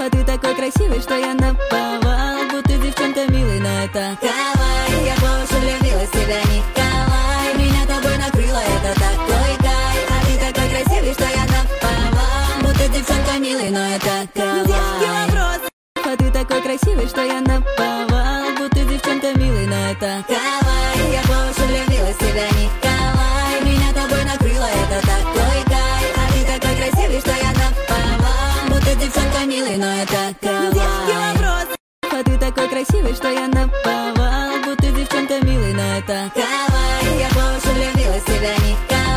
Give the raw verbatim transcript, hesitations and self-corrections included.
А ты такой красивый, что я наповал. Будто девчонка милый, но это кавай. Я по уши влюбилась в тебя, Николай. Меня тобой накрыло, это такой кайф. А ты такой красивый, что я наповал. Будто девчонка милый, но это кавай. Детский вопрос. А ты такой красивый, что я наповал. Будто девчонка милый, но это кавай. Я по уши влюбилась в тебя, Николай. Меня тобой накрыло, это такой кайф. А ты такой красивый, что я наповал. Будто девчонка милый, но это кавай. Детский вопрос. А ты такой красивый, что я наповал. Будто девчонка милый, но это кавай. Я по уши влюбилась в тебя, Николай.